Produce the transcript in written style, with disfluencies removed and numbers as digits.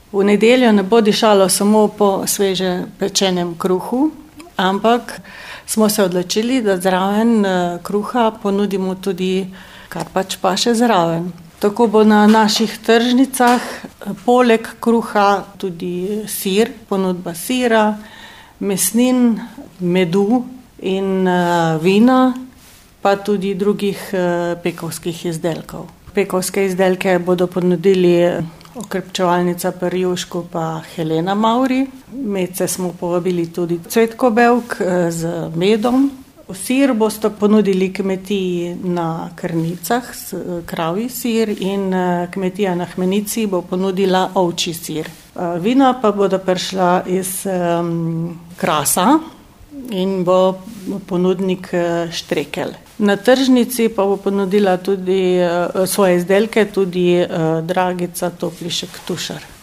V nedeljo ne bo dišalo samo po sveže pečenem kruhu, ampak smo se odločili, da zraven kruha ponudimo tudi, kar pač paše zraven. Tako bo na naših tržnicah poleg kruha tudi sir, ponudba sira, mesnin, medu in vina, pa tudi drugih pekovskih izdelkov. Pekovske izdelke bodo ponudili okrepčevalnica pri Jušku pa Helena Mavri. Medse smo povabili tudi Cvetko Bevk z medom. Sir boste ponudili kmetiji na Krnicah, kravji sir, in kmetija na Hmenici bo ponudila ovčji sir. Vina pa bodo prišla iz Krasa in bo ponudnik Štrekelj. Na tržnici pa bo ponudila tudi svoje izdelke tudi Dragica Toplišek Tušar.